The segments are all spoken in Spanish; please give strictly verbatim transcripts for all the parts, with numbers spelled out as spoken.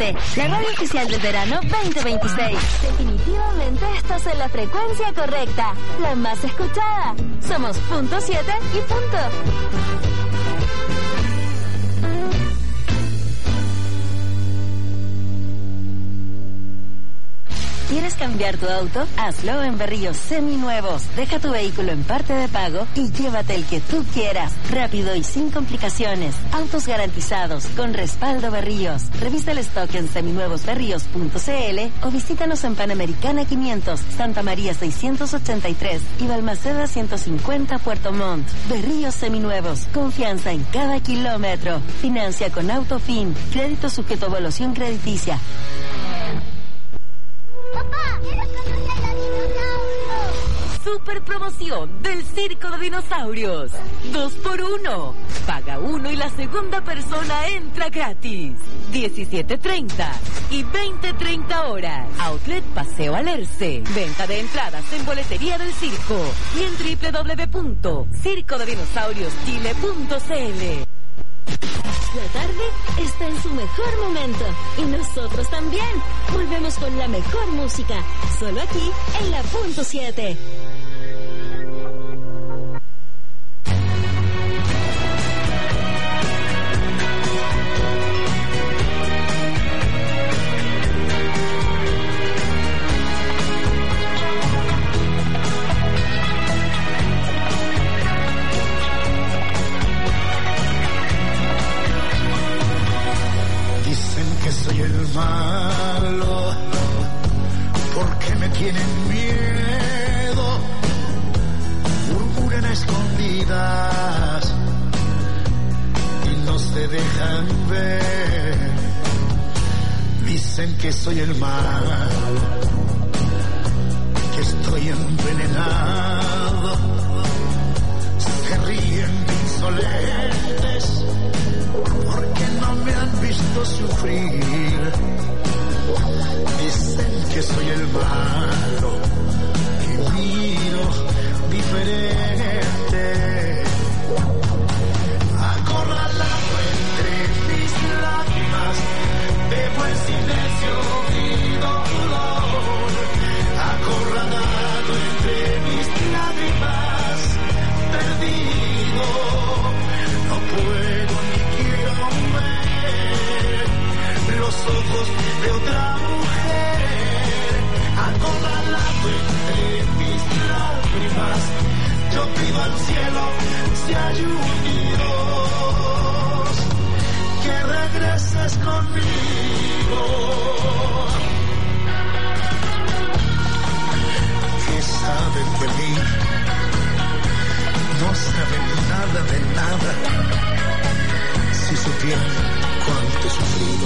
siete, la radio oficial del verano veinte veintiséis. Definitivamente estás en la frecuencia correcta, la más escuchada. Somos punto siete y punto. ¿Quieres cambiar tu auto? Hazlo en Berríos Seminuevos. Deja tu vehículo en parte de pago y llévate el que tú quieras. Rápido y sin complicaciones. Autos garantizados con respaldo Berríos. Revisa el stock en seminuevos berríos punto c l o visítanos en Panamericana quinientos, Santa María seiscientos ochenta y tres y Balmaceda ciento cincuenta Puerto Montt. Berríos Seminuevos. Confianza en cada kilómetro. Financia con Autofin. Crédito sujeto a evaluación crediticia. ¡Papá! ¡Quiero conocer a dinosaurios! Super promoción del Circo de Dinosaurios. Dos por uno. Paga uno y la segunda persona entra gratis. diecisiete treinta y veinte treinta horas. Outlet Paseo Alerce. Venta de entradas en boletería del circo y en doble u doble u doble u punto circo de dinosaurios chile punto c l. La tarde está en su mejor momento y nosotros también. Volvemos con la mejor música, solo aquí en la punto siete. Soy el malo, porque me tienen miedo, murmuran a escondidas y no se dejan ver. Dicen que soy el malo, que estoy envenenado, se ríen de insolentes porque no me han visto sufrir. Dicen que soy el malo y miro diferente. Acorralado entre mis lágrimas, bebo en silencio mi dolor. Acorralado entre mis lágrimas, perdido, no puedo ni quiero ver los ojos de otra mujer. Acorralado entre mis lágrimas, yo pido al cielo si hay un Dios que regreses conmigo. ¿Qué saben de mí? No saben nada de nada. Si supieran cuánto he sufrido.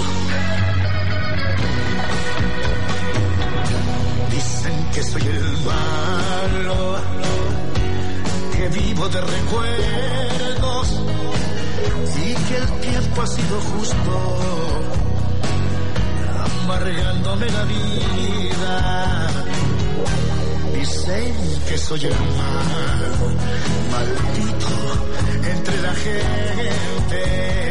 Dicen que soy el malo, que vivo de recuerdos y que el tiempo ha sido justo, amargándome la vida. Dicen que soy el malo, maldito entre la gente.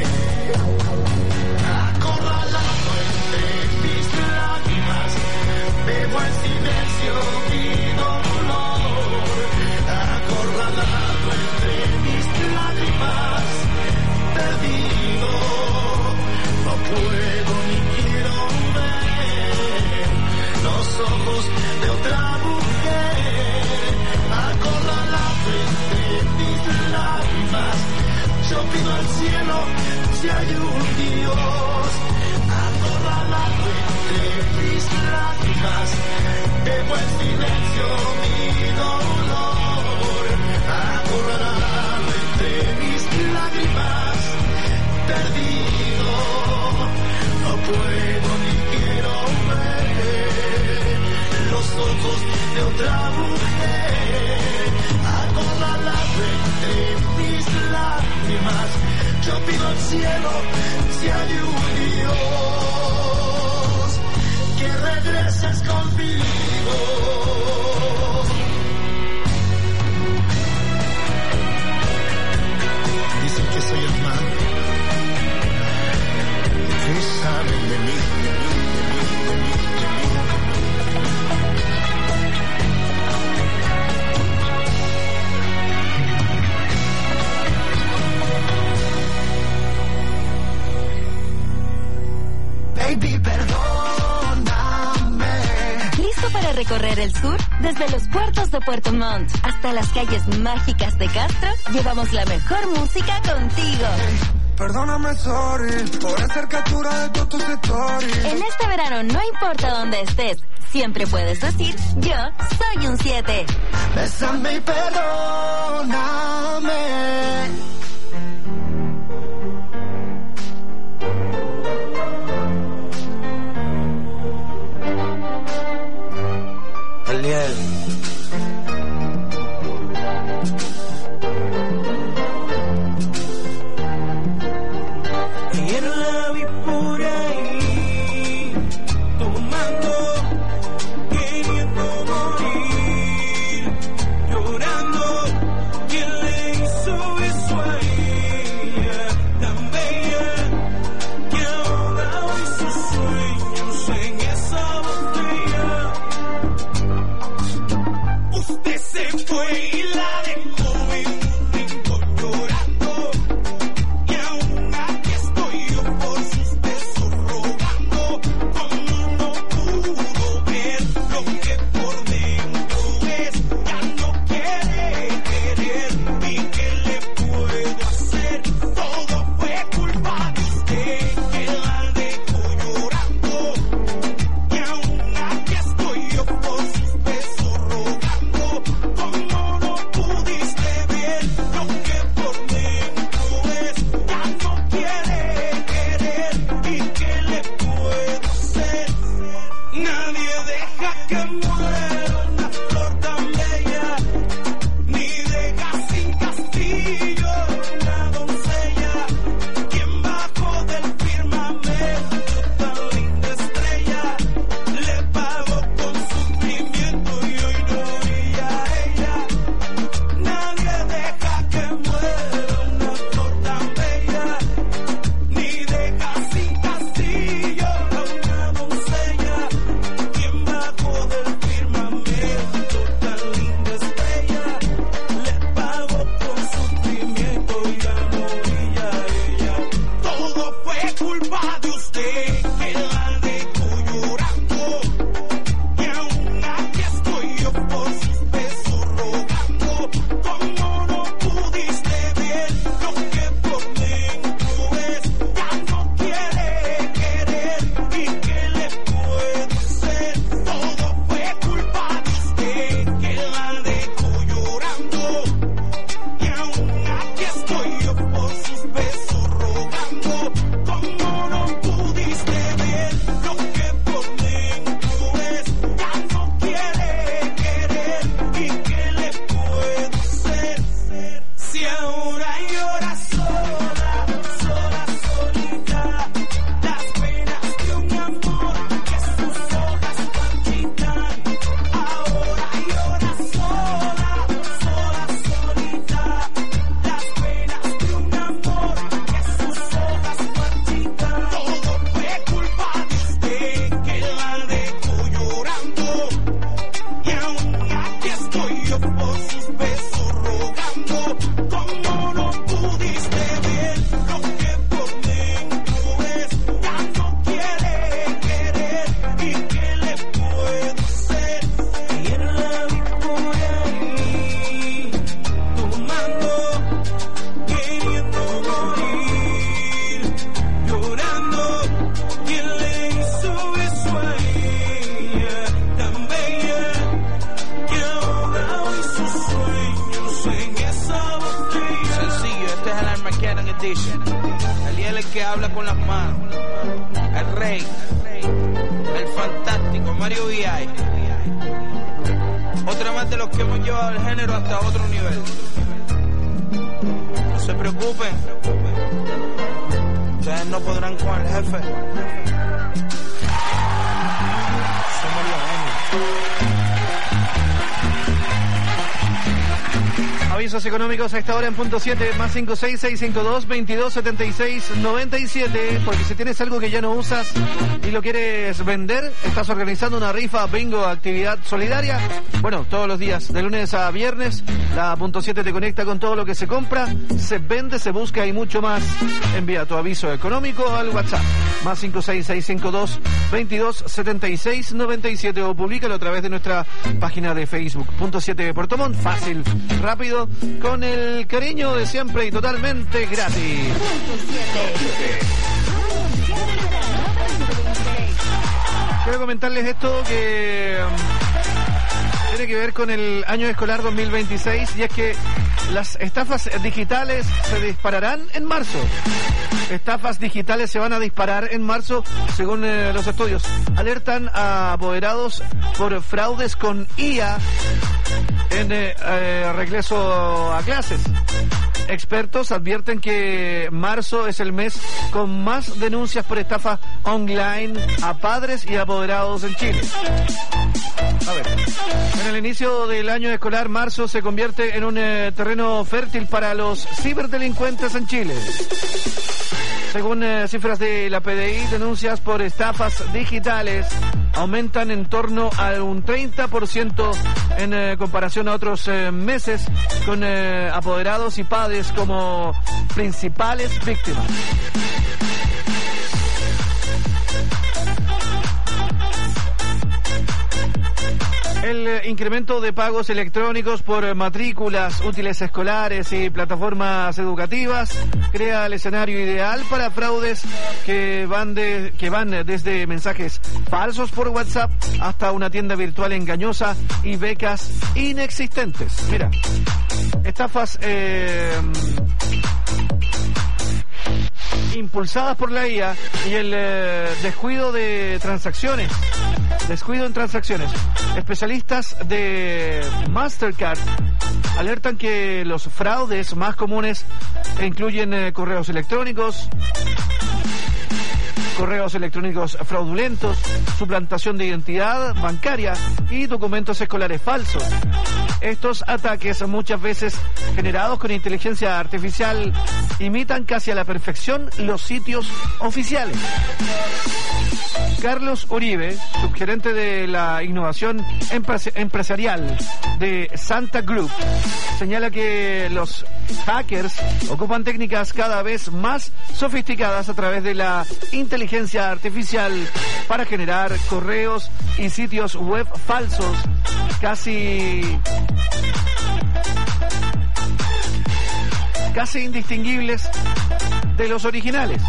Acorralado entre mis lágrimas, bebo en silencio mi dolor. Acorralado entre mis lágrimas, perdido, no puedo ni quiero ver los ojos de otra mujer. Acorralado entre mis lágrimas, yo pido al cielo si hay un Dios. Acorralado entre mis lágrimas, bebo en silencio mi dolor. Acorralado entre mis lágrimas, perdido, no puedo ni quiero ver los ojos de otra mujer. Acorralado entre mis lágrimas, yo pido al cielo si hay un Dios que regreses conmigo. Dicen que soy el malo, ¿qué saben de mí? Desde los puertos de Puerto Montt hasta las calles mágicas de Castro, llevamos la mejor música contigo. Perdóname, sorry, por hacer captura de todos tus stories. En este verano no importa dónde estés, siempre puedes decir, yo soy un siete. Bésame y perdóname. Aliel. Ayer la vi por ahí, tomando, queriendo morir, llorando. ¿Quién le hizo eso a ella, tan bella, que ahoga hoy sus sueños en esa botella? Usted se fue y la dejó en un rincón llorando, y aún aquí estoy yo por sus besos rogando. Como no pudo ver lo que por dentro es, ya no quiere querer. ¿Y qué le puedo hacer? Todo fue culpa de usted, que la dejó llorando, y aún aquí estoy yo por sus besos rogando. Como no pudiste ver lo que por dentro es, ya no quiere querer. ¿Y qué le puedo hacer? Nadie deja que muera una flor tan bella, ni deja sin castillo una doncella, quien bajo del firmamento tan linda estrella le pagó con sufrimiento y hoy no brilla ella. Nadie deja que muera una flor tan bella, ni deja sin castillo una doncella, quien bajo del firmamento tan linda estrella le pagó con sufrimiento y ya no brilla ella. Todo fue culpa de usted, que la dejó llorando, y aún aquí estoy yo por sus besos rogando. Como no pudiste ver lo que por dentro es, ya no quiere querer. ¿Y qué le puedo hacer? Todo fue culpa de usted, que la dejó llorando, y aún aquí estoy yo por sus besos rogando. Como no pudiste ver lo que por dentro es, ya no quiere querer. ¿Y qué le puedo hacer? Si ahora llora sola, sola, solita, las penas de un amor que sus hojas marchitan. Ahora llora sola, sola, solita, las penas de un amor que sus hojas marchitan. Todo fue culpa de usted, que la dejó llorando, y aún aquí estoy yo por sus besos rogando. Como no pudiste ver lo que por dentro es, ya no quiere querer. ¿Y qué le puedo hacer? Ayer la vi por ahí, tomando, queriendo morir, llorando. ¿Quién le hizo eso a ella, tan bella, que ahoga hoy sus sueños en esa botella? Sencillo, este es el Armageddon Edition. Aliel el que habla con las manos, el rey, el fantástico Mario V I. Otra más de los que hemos llevado el género hasta otro nivel. No se preocupen, ustedes no podrán con el jefe. Soy Mario Genio. Avisos económicos a esta hora en punto siete, más cinco seis seis cinco dos veintidós setenta y seis noventa y siete, porque si tienes algo que ya no usas y lo quieres vender, estás organizando una rifa, bingo, actividad solidaria. Bueno, todos los días, de lunes a viernes, la punto siete te conecta con todo lo que se compra, se vende, se busca y mucho más. Envía tu aviso económico al WhatsApp, más cinco seis seis cinco dos, veintidós setenta y seis noventa y siete, o públicalo a través de nuestra página de Facebook. Punto siete de Puerto Montt, fácil, rápido, con el cariño de siempre y totalmente gratis. Quiero comentarles esto que um, tiene que ver con el año escolar dos mil veintiséis, y es que las estafas digitales se dispararán en marzo. Estafas digitales se van a disparar en marzo, según eh, los estudios. Alertan a apoderados por fraudes con I A en eh, eh, regreso a clases. Expertos advierten que marzo es el mes con más denuncias por estafa online a padres y apoderados en Chile. A ver, en el inicio del año escolar, marzo se convierte en un eh, terreno fértil para los ciberdelincuentes en Chile. Según eh, cifras de la P D I, denuncias por estafas digitales aumentan en torno a un treinta por ciento en eh, comparación a otros eh, meses, con eh, apoderados y padres como principales víctimas. El eh, incremento de pagos electrónicos por eh, matrículas, útiles escolares y plataformas educativas crea el escenario ideal para fraudes que van de, que van desde mensajes falsos por WhatsApp hasta una tienda virtual engañosa y becas inexistentes. Mira, estafas eh, impulsadas por la I A y el eh, descuido de transacciones. Descuido en transacciones. Especialistas de Mastercard alertan que los fraudes más comunes incluyen eh, correos electrónicos, correos electrónicos fraudulentos, suplantación de identidad bancaria y documentos escolares falsos. Estos ataques, muchas veces generados con inteligencia artificial, imitan casi a la perfección los sitios oficiales. Carlos Uribe, subgerente de la innovación empres- empresarial de Santa Group, señala que los hackers ocupan técnicas cada vez más sofisticadas a través de la inteligencia artificial para generar correos y sitios web falsos, casi casi indistinguibles de los originales.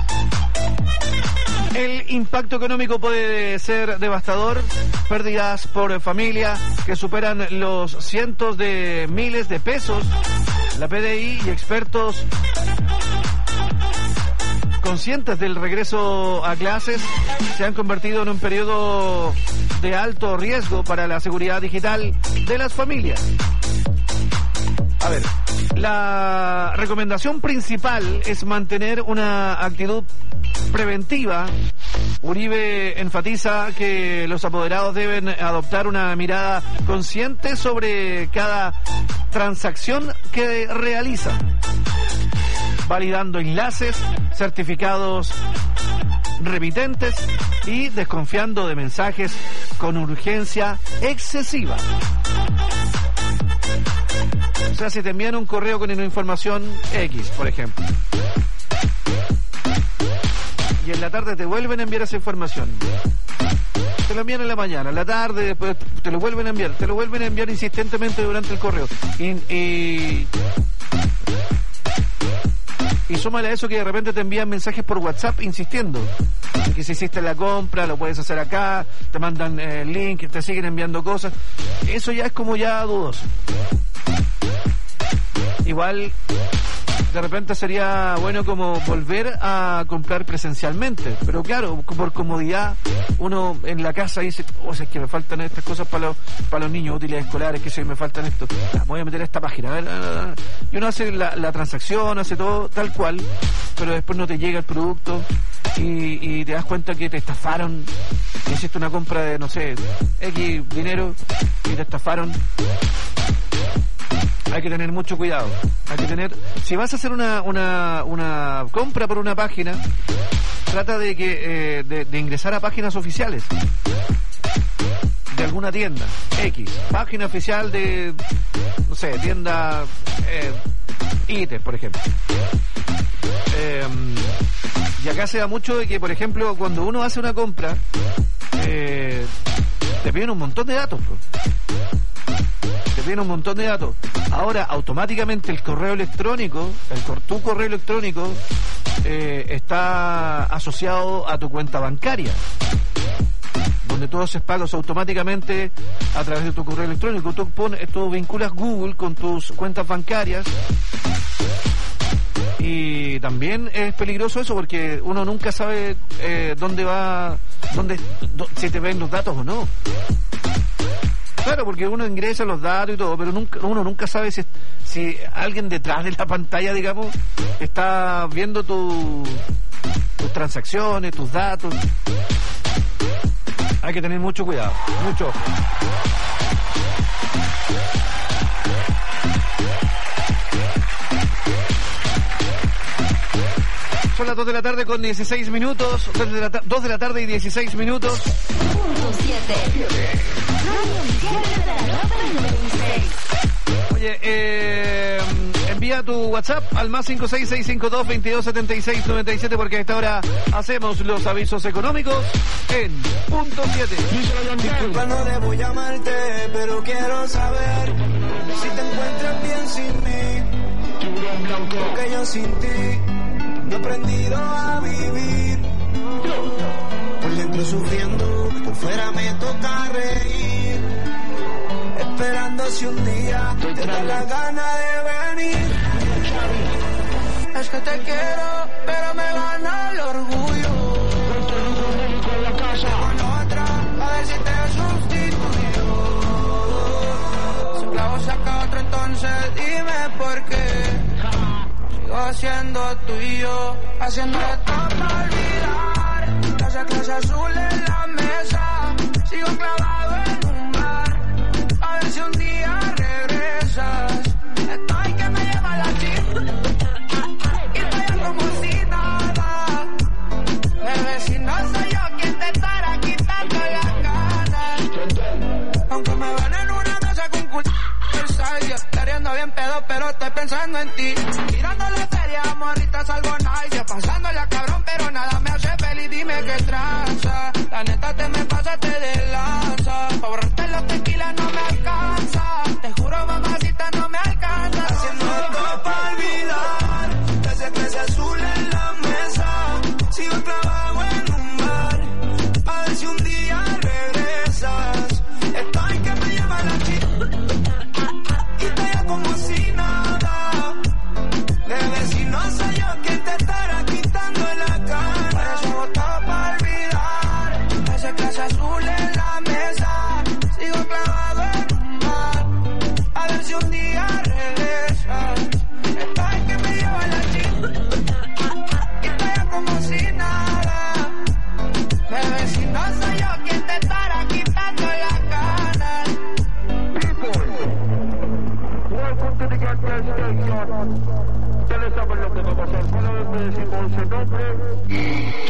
El impacto económico puede ser devastador, pérdidas por familia que superan los cientos de miles de pesos. La P D I y expertos conscientes del regreso a clases se han convertido en un periodo de alto riesgo para la seguridad digital de las familias. A ver, la recomendación principal es mantener una actitud preventiva. Uribe enfatiza que los apoderados deben adoptar una mirada consciente sobre cada transacción que realizan, validando enlaces, certificados remitentes y desconfiando de mensajes con urgencia excesiva. O sea, si te envían un correo con una información X, por ejemplo, y en la tarde te vuelven a enviar esa información, te lo envían en la mañana, en la tarde, después te lo vuelven a enviar, te lo vuelven a enviar insistentemente durante el correo. Y, y, y súmale a eso que de repente te envían mensajes por WhatsApp insistiendo que si hiciste la compra lo puedes hacer acá, te mandan el eh, link, te siguen enviando cosas. Eso ya es como ya dudoso. Igual de repente sería bueno como volver a comprar presencialmente, pero claro, por comodidad uno en la casa dice, o sea, es que me faltan estas cosas para los para los niños, útiles escolares, que se me faltan esto, ah, voy a meter esta página, a ver, a ver, y uno hace la, la transacción, hace todo tal cual, pero después no te llega el producto y, y te das cuenta que te estafaron, hiciste una compra de, no sé, X dinero y te estafaron. Hay que tener mucho cuidado. Hay que tener, si vas a hacer una una, una compra por una página, trata de que eh, de, de ingresar a páginas oficiales de alguna tienda X, página oficial de, no sé, tienda eh, I T E, por ejemplo. Eh, y acá se da mucho de que, por ejemplo, cuando uno hace una compra, eh, te piden un montón de datos, bro. Te piden un montón de datos. Ahora, automáticamente el correo electrónico, el, tu correo electrónico, eh, está asociado a tu cuenta bancaria, donde tú haces pagos automáticamente a través de tu correo electrónico. Tú, pones, tú vinculas Google con tus cuentas bancarias. Y también es peligroso eso porque uno nunca sabe eh, dónde va, dónde, dónde, si te ven los datos o no. Claro, porque uno ingresa los datos y todo, pero nunca, uno nunca sabe si, si alguien detrás de la pantalla, digamos, está viendo tu, tus transacciones, tus datos. Hay que tener mucho cuidado, mucho. Son las dos de la tarde con dieciséis minutos, dos de la, ta- dos de la tarde y dieciséis minutos. Punto siete. Oye, eh, envía tu WhatsApp al más cinco seis seis cinco dos veintidós setenta y seis noventa y siete porque a esta hora hacemos los avisos económicos en Punto siete. Disculpa, no debo llamarte, pero quiero saber si te encuentras bien sin mí. Porque yo sin ti no he aprendido a vivir. Por dentro sufriendo, por fuera me toca reír. Esperando si un día te da la gana de venir. Es que te quiero, pero me gana el orgullo. Con otra, a ver si te sustituyo. Si un clavo saca otro, entonces dime por qué. Sigo siendo tuyo, haciendo esto para olvidar. Casa clase azul en la mesa, sigo clavado en un bar. A ver si un día regresas. Estoy que me lleva la chica y estoy como si nada. Bebé, si no soy yo quien te estará quitando las ganas. Aunque me ven en una casa con culo, estaría bien pedo, pero estoy pensando en ti. Tirando la feria, morrita, salgo nice. Pasándola cabrón, pero nada me hace feliz. Dime qué tranza. La neta te me pasaste de lanza. Pa' borrarte los tequilas no me alcanza. Te juro, mamacita, no me alcanza. Haciendo todo pa' olvidar. Desde clase azul en la mesa. Sigo clavado en un bar. A ver si un día regresas. Estoy que me lleva la chica y estoy como si nada. Bebé, si no soy yo quien te estará quitando la cara. Por eso votado pa' olvidar. Esa clase azul en la mesa. Sigo clavado en un bar. A ver si un día regresas. Estoy que me lleva la chica y estoy como si nada. Bebé, si no soy yo quien te estará quitando la cara. Welcome to the Gas Station. Ustedes saben lo que va a pasar. Solamente decimos el nombre.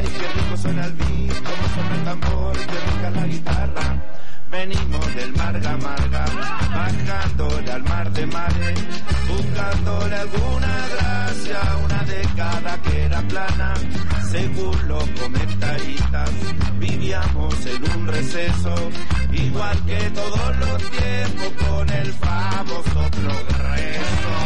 Ay, qué rico suena el beat, como suena el tambor, qué rica la guitarra. Venimos del Marga Marga, bajándole al mar de mares, buscándole alguna gracia, una década que era plana. Según los comentaristas, vivíamos en un receso, igual que todos los tiempos, con el famoso progreso.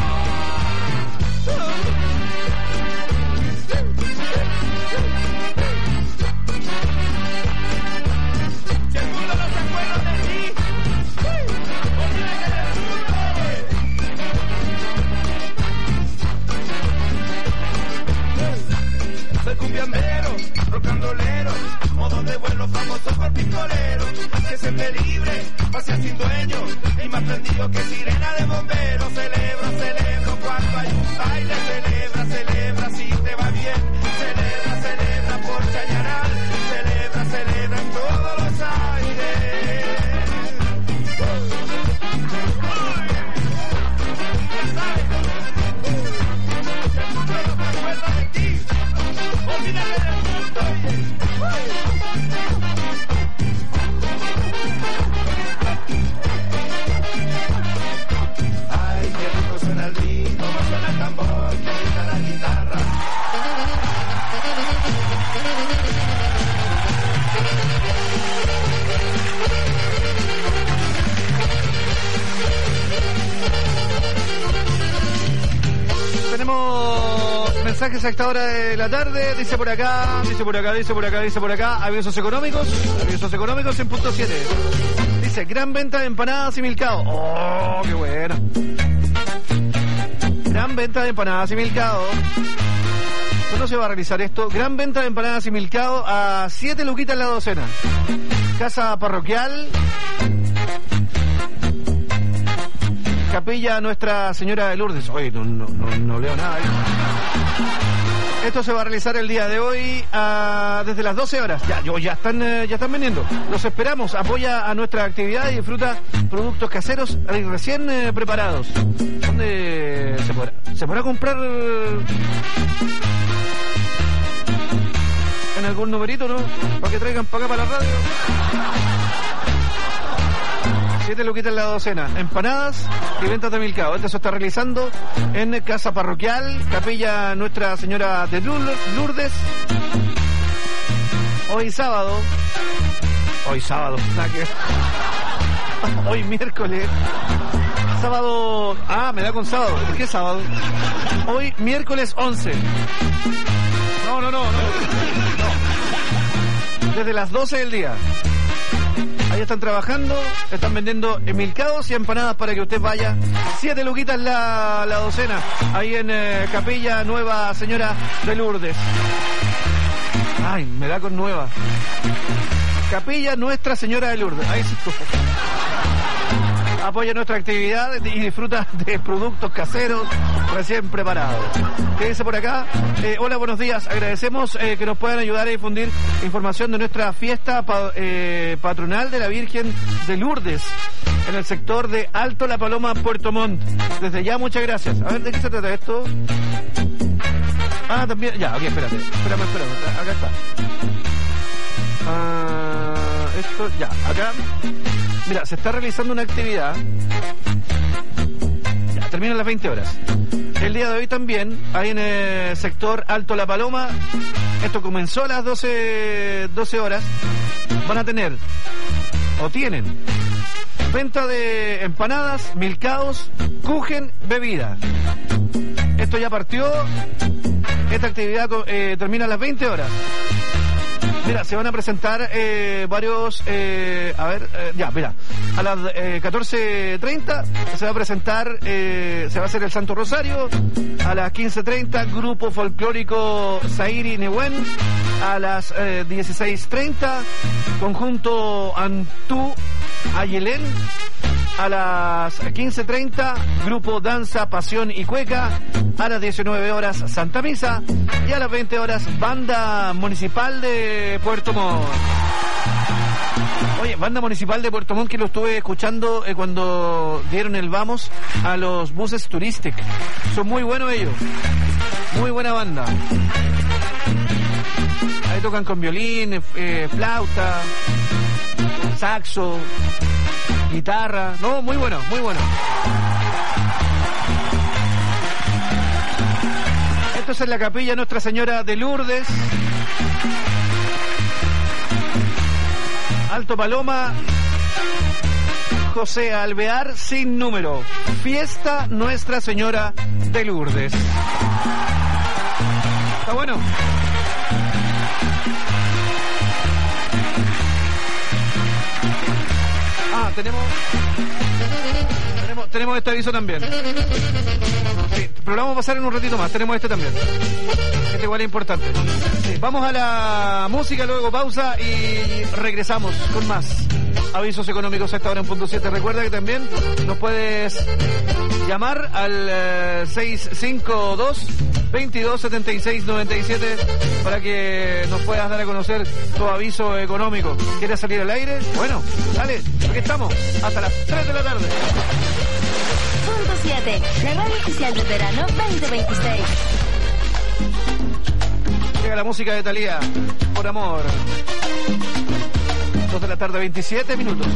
Soy cumbiambero, rocandolero, modo de vuelo famoso por pistolero, que siempre libre, pase sin dueño, y más prendido que sirena de bombero. Celebro, celebro cuando hay un baile, celebra, celebra si te va bien, celebra, celebra por Chañaral, celebra, celebra en todos los aires. Ay, qué rico suena el beat, cómo suena el tambor, qué rica la guitarra. Tenemos mensajes a esta hora de la tarde. Dice por acá, dice por acá, dice por acá, dice por acá. Avisos económicos, avisos económicos en punto siete. Dice, gran venta de empanadas y milcao. Oh, qué bueno. Gran venta de empanadas y milcao. ¿Cuándo se va a realizar esto? Gran venta de empanadas y milcao a siete luquitas la docena. Casa parroquial, Capilla Nuestra Señora de Lourdes. Oye, no, no, no, no leo nada. ¿eh? Esto se va a realizar el día de hoy uh, desde las doce horas. Ya, yo, ya, están, uh, ya están vendiendo. Los esperamos. Apoya a nuestra actividad y disfruta productos caseros y recién uh, preparados. ¿Dónde se podrá, se podrá comprar? En algún numerito, ¿no? Para que traigan para acá, para la radio. Siete luquitas la docena, empanadas y ventas de milcao. Esto se está realizando en Casa Parroquial, Capilla Nuestra Señora de Lourdes. Hoy sábado. Hoy sábado. Hoy miércoles. Sábado. Ah, me da con sábado. ¿Por qué sábado? Hoy miércoles once. No, no, no, no. no. Desde las doce del día. Ahí están trabajando, están vendiendo milcaos y empanadas para que usted vaya. Siete luquitas la, la docena, ahí en eh, Capilla Nueva Señora de Lourdes. Ay, me da con nueva. Capilla Nuestra Señora de Lourdes. Ahí sí. Apoya nuestra actividad y disfruta de productos caseros recién preparados. ¿Qué dice por acá? Eh, hola, buenos días. Agradecemos eh, que nos puedan ayudar a difundir información de nuestra fiesta pa, eh, patronal de la Virgen de Lourdes en el sector de Alto La Paloma, Puerto Montt. Desde ya, muchas gracias. A ver, ¿de qué se trata esto? Ah, también... Ya, ok, espérate. Espérame, espérame. Acá está. Ah, esto, ya, acá... Mira, se está realizando una actividad. Ya, termina a las veinte horas. El día de hoy también, ahí en el sector Alto La Paloma, esto comenzó a las doce, doce horas. Van a tener, o tienen, venta de empanadas, milcaos, kuchen, bebida. Esto ya partió. Esta actividad eh, termina a las veinte horas. Mira, se van a presentar eh, varios, eh, a ver, eh, ya, mira, a las eh, catorce treinta se va a presentar, eh, se va a hacer el Santo Rosario, a las quince treinta Grupo Folclórico Zairi Nehuen, a las eh, dieciséis treinta Conjunto Antú Ayelén, a las quince treinta Grupo Danza, Pasión y Cueca, a las diecinueve horas Santa Misa y a las veinte horas Banda Municipal de Puerto Montt. Oye, Banda Municipal de Puerto Montt, que lo estuve escuchando eh, cuando dieron el vamos a los buses turísticos. Son muy buenos ellos. Muy buena banda. Ahí tocan con violín, eh, flauta, saxo, guitarra. No, muy bueno, muy bueno. Esto es en la capilla Nuestra Señora de Lourdes. Alto Paloma, José Alvear, sin número. Fiesta Nuestra Señora de Lourdes. Está bueno. Ah, tenemos... Tenemos, tenemos este aviso también. Sí, pero lo vamos a pasar en un ratito más. Tenemos este también. Este igual es importante. Sí, vamos a la música, luego pausa y regresamos con más avisos económicos a esta hora en punto siete. Recuerda que también nos puedes llamar al eh, seis cinco dos, veintidós, setenta y seis, noventa y siete para que nos puedas dar a conocer tu aviso económico. ¿Quieres salir al aire? Bueno, dale, aquí estamos hasta las tres de la tarde. Punto siete, la radio oficial del verano veinte veintiséis. Llega la música de Thalía, Por Amor. dos de la tarde, veintisiete minutos.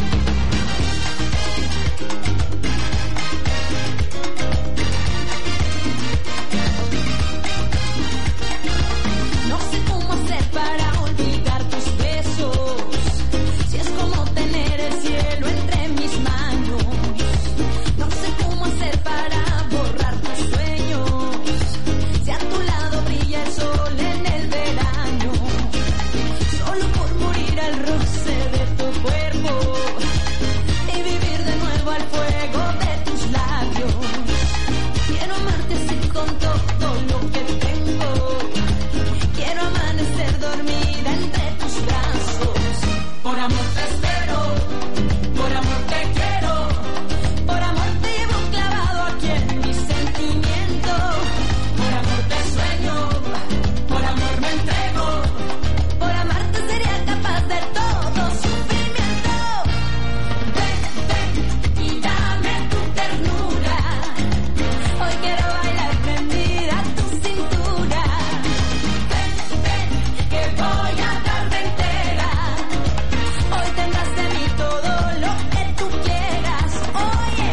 No sé cómo hacer para olvidar tus besos, si es como tener el cielo entre mis manos. No sé cómo hacer para borrar tus sueños, si a tu lado brilla el sol en el verano. Solo por morir al roce de tu cuerpo y vivir de nuevo al fuego de tus labios. Quiero amarte así con todo lo que tengo. Quiero amanecer dormida entre tus brazos. Por amor te espero, por amor te quiero, por amor te llevo clavado aquí en mi sentimiento. Por amor te sueño, por amor me entrego, por amarte sería capaz de todo sufrimiento. Ven, ven y dame tu ternura. Hoy quiero bailar prendida a tu cintura. Ven, ven, que voy a darme entera. Hoy tendrás de mí todo lo que tú quieras. Oye.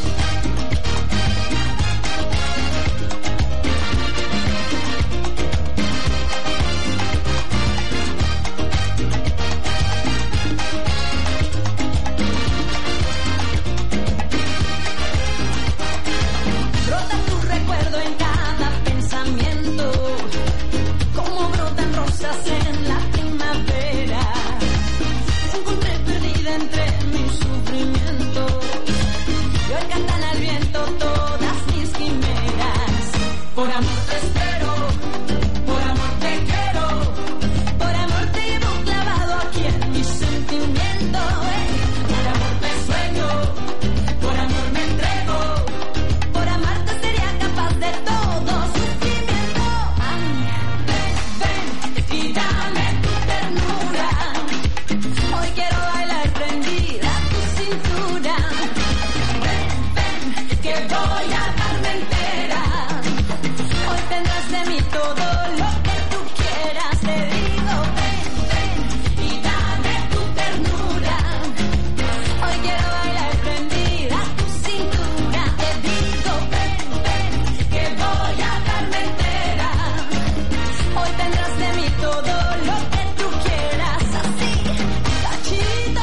Brota tu recuerdo en cada pensamiento, como brotan rosas en la primavera. Te encontré perdida entre mis sufrimientos, y hoy cantan al viento todas mis quimeras. Por amor te espero, por amor te quiero, por amor te llevo clavado aquí en mi sentimiento. eh. Por amor te sueño, por amor me entrego, por amarte sería capaz de todo sufrimiento. Ay, ven, ven y dame tu ternura. Hoy quiero bailar prendida a tu cintura. Ven, ven, que voy a darme entera. Hoy tendrás de mí todo lo que tú quieras. Te digo, ven, ven y dame tu ternura. Hoy quiero bailar prendida a tu cintura. Te digo, ven, ven, que voy a darme entera. Hoy tendrás de mí todo lo que tú quieras. Así, cachito.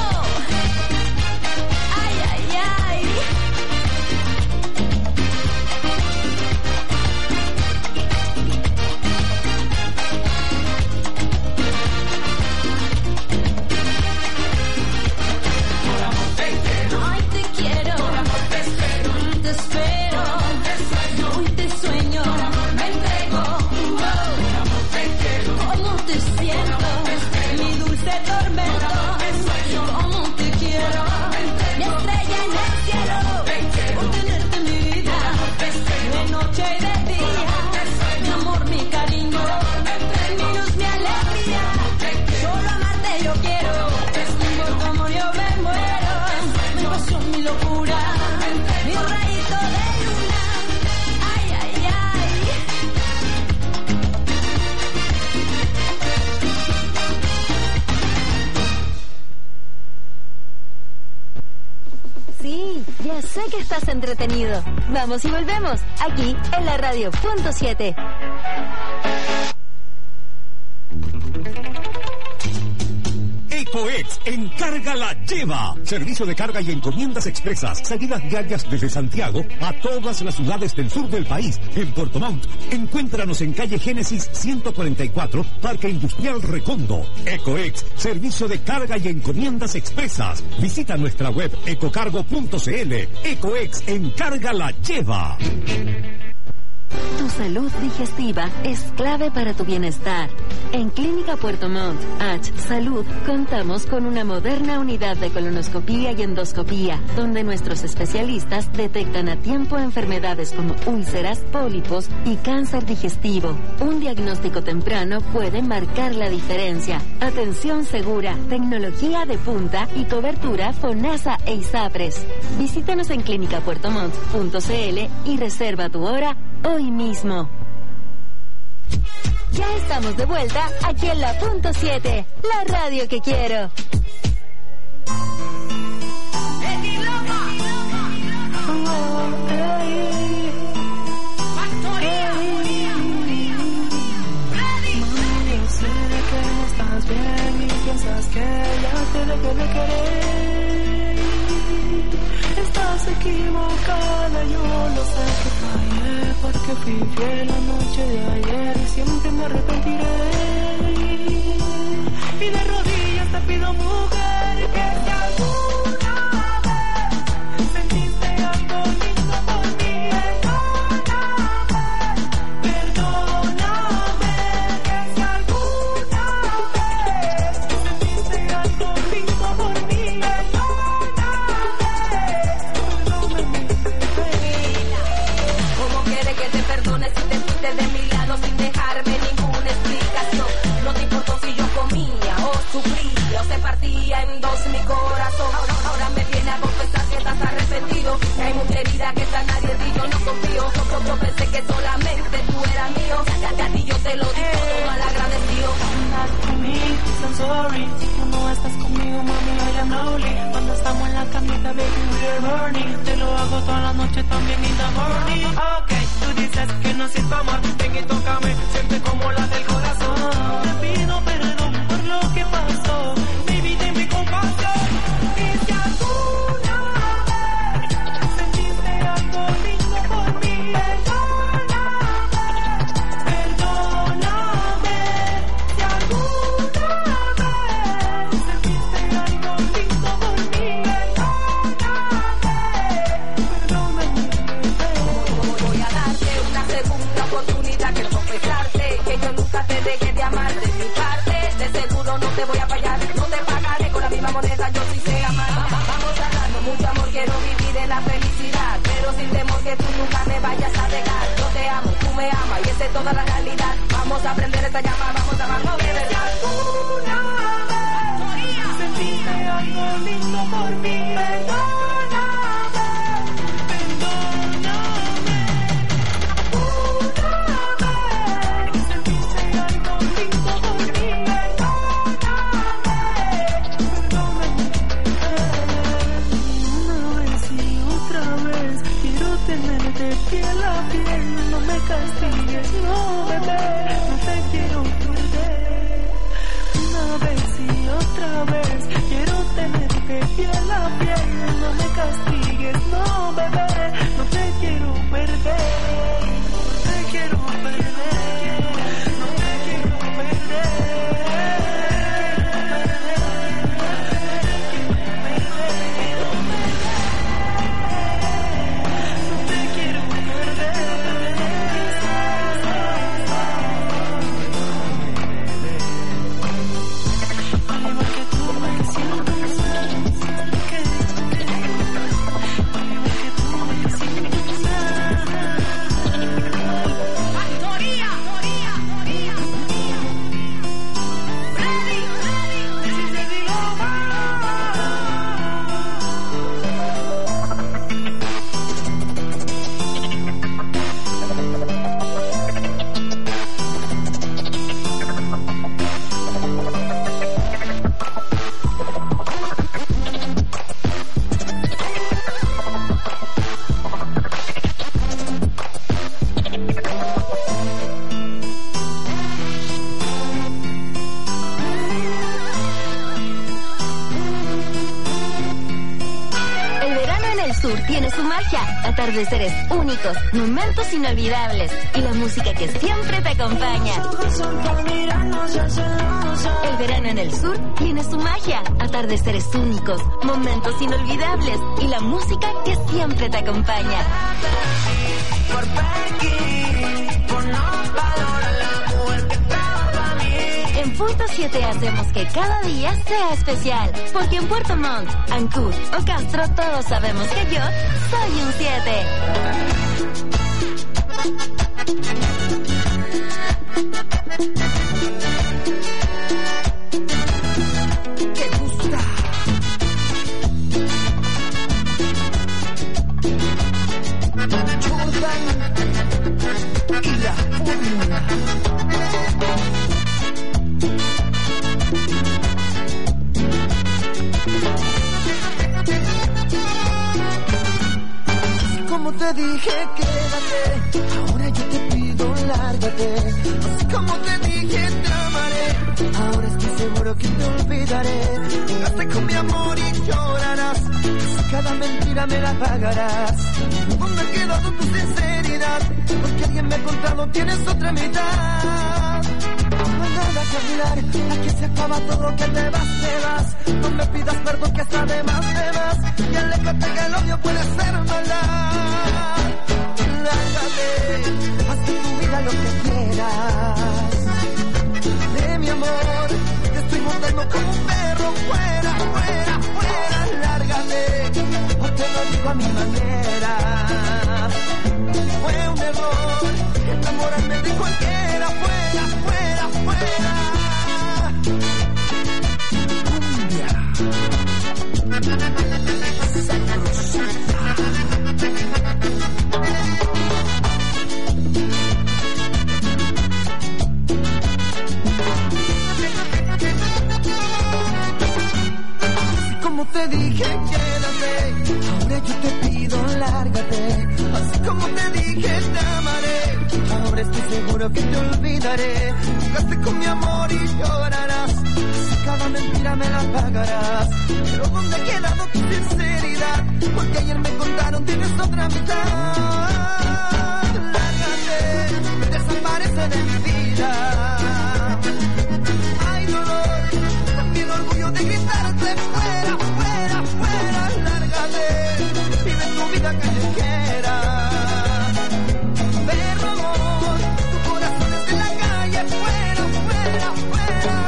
Ay, ay, ay. Ay, te quiero, te espero, te espero, hoy te sueño, me entrego, cómo te siento, mi dulce tormento, cómo te quiero, mi estrella en el cielo, por tenerte en mi vida, de noche y de día, mi amor, mi cariño, mi luz, mi alegría, solo amarte yo quiero, por tu amor yo me muero, mi pasión, mi locura, mi rayito de luna, ay, ay, ay. sé que estás entretenido. Vamos y volvemos, aquí en la radio punto siete. EcoEx Encarga la Lleva. Servicio de carga y encomiendas expresas. Salidas diarias desde Santiago a todas las ciudades del sur del país. En Puerto Montt, encuéntranos en calle Génesis ciento cuarenta y cuatro, Parque Industrial Recondo. EcoEx, servicio de carga y encomiendas expresas. Visita nuestra web ecocargo punto cl. EcoEx Encarga la Lleva. Tu salud digestiva es clave para tu bienestar. En Clínica Puerto Montt, H Salud, contamos con una moderna unidad de colonoscopía y endoscopía, donde nuestros especialistas detectan a tiempo enfermedades como úlceras, pólipos y cáncer digestivo. Un diagnóstico temprano puede marcar la diferencia. Atención segura, tecnología de punta y cobertura FONASA e ISAPRES. Visítanos en clínica puerto montt punto cl y reserva tu hora hoy mismo. Ya estamos de vuelta aquí en la punto siete, la radio que quiero. Estás bien y piensas que ya te dejé de querer. Estás equivocada, yo lo sé que fallé, porque fui fiel la noche de ayer y siempre me arrepentiré. Y de rodillas te pido, mujer, que si alguna vez sentiste algo lindo por mí, perdóname, perdóname, que si alguna vez sentiste algo lindo por mí, ¿cómo quiere que te perdone si te fuiste de mi lado sin dejarme ninguna explicación? No te importó si yo comía o sufría o se partía en dos mi corazón. Ahora, ahora me viene a confesar que estás arrepentido, que hay mucha herida que está nadie y yo no confío. Yo, yo pensé que solamente tú eras mío, ya, ya a ti yo te lo digo todo mal agradecido. Not for me, I'm sorry. Si tú no estás conmigo, mami, I am lonely. Cuando estamos en la camita, baby, we're burning. Te lo hago toda la noche también in the morning. Ok, tú dices que no siento amor, ven y tócame, siente como la del corazón. Te pido perdón por lo que pasó, baby, ten mi compasión. Y si alguna vez sentiste algo lindo por mí, perdóname, perdóname. Si alguna vez sentiste algo lindo por mí, perdóname, perdóname. Voy a darte una segunda oportunidad que confesarte que yo nunca te dejé de amar de mi parte. De seguro no te voy a fallar, no te pagaré con la misma moneda, yo sí sé amar. Vamos a darnos mucho amor, quiero vivir en la felicidad, pero sin temor que tú nunca me vayas a dejar. Yo te amo, tú me amas y esa es toda la realidad. Vamos a aprender esta llama, vamos a amarnos de verdad. Alguna vez sentiste algo lindo por mí, perdóname, perdóname. Alguna vez sentiste algo lindo por mí, perdóname, perdóname. Una vez y otra vez quiero tenerte piel a piel, no me castigues, no bebé, no te quiero perder. Una vez y otra vez quiero tenerte piel a piel, no me castigues, no bebé, no te quiero perder, no te quiero perder, no te quiero perder. magia, atardeceres únicos, momentos inolvidables y la música que siempre te acompaña. El verano en el sur tiene su magia, atardeceres únicos, momentos inolvidables y la música que siempre te acompaña. Por Becky, por no valorar la mujer que estaba a mí. En Punto siete hacemos que cada día sea especial, porque en Puerto Montt, Ancud o Castro todos sabemos que yo soy un siete. ¿Te gusta? Jordan y la fórmula. Como te dije, quédate. Ahora yo te pido, lárgate. Así como te dije, te amaré. Ahora estoy seguro que te olvidaré. Jugaste con mi amor y llorarás. Cada mentira me la pagarás. ¿Dónde ha quedado tu sinceridad? Porque alguien me ha contado tienes otra mitad. No hay nada que mirar, aquí se acaba todo, que te vas, te vas. No me pidas perdón, que está de más, te vas. Y aléjate que el odio puede ser maldad. Lárgate, haz de tu vida lo que quieras. De mi amor, te estoy botando como un perro. Fuera, fuera, fuera, lárgate. O te lo digo a mi manera. Fue un error enamorarme de cualquiera. Fuera, fuera, fuera. Como te dije, quédate. Ahora yo te pido, lárgate. Así como te dije, te amaré. Ahora estoy seguro que te olvidaré. Jugaste con mi amor y llorarás. Así cada mentira me la pagarás. Pero ¿dónde ha quedado tu sinceridad? Porque ayer me contaron tienes otra mitad. Lárgate, desaparece de mi vida. Hay dolor, también orgullo de gritarte fuera, fuera, fuera. Lárgate, vive tu vida callejera. Pero amor, tu corazón es de la calle. Fuera, fuera, fuera.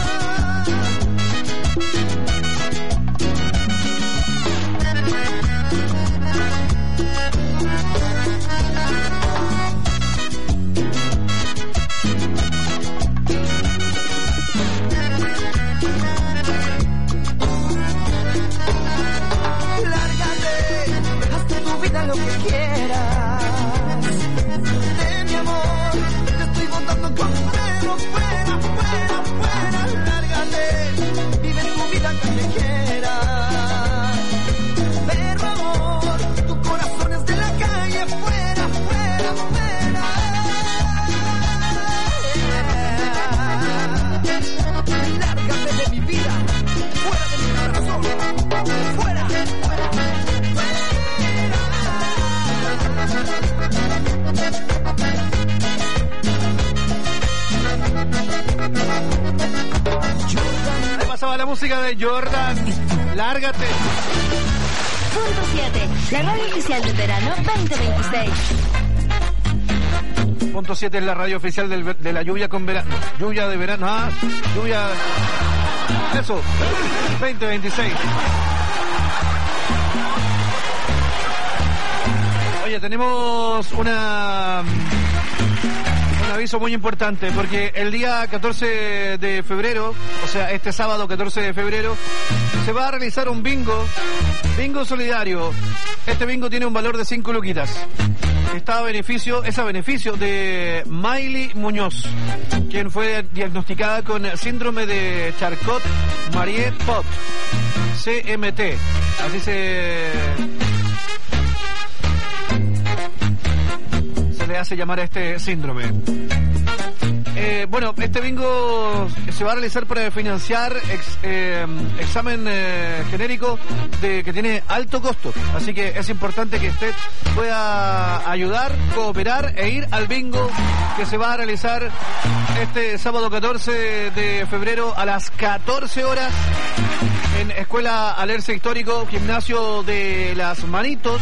Lo que quieras de mi amor, te estoy botando con fuego. Fuera, fuera, fuera, lárgate, vive tu vida callejera. Pero amor, tu corazón es de la calle. Fuera, fuera, fuera. Lárgate de mi vida, fuera de mi corazón. Fuera, fuera. Ahí pasaba la música de Jordan. Lárgate. Punto siete, la radio oficial del verano veinte veintiséis. Punto siete es la radio oficial del, de la lluvia con verano. Lluvia de verano. Ah, lluvia. Eso. veinte veintiséis. Oye, tenemos una un aviso muy importante, porque el día catorce de febrero, o sea, este sábado catorce de febrero, se va a realizar un bingo, bingo solidario. Este bingo tiene un valor de cinco luquitas. Está a beneficio, es a beneficio de Miley Muñoz, quien fue diagnosticada con síndrome de Charcot-Marie-Tooth, C M T. Así se... se le hace llamar a este síndrome. Eh, bueno, este bingo se va a realizar para financiar ex, eh, examen eh, genérico de que tiene alto costo. Así que es importante que usted pueda ayudar, cooperar e ir al bingo que se va a realizar este sábado catorce de febrero a las catorce horas en Escuela Alerce Histórico, Gimnasio de Las Manitos.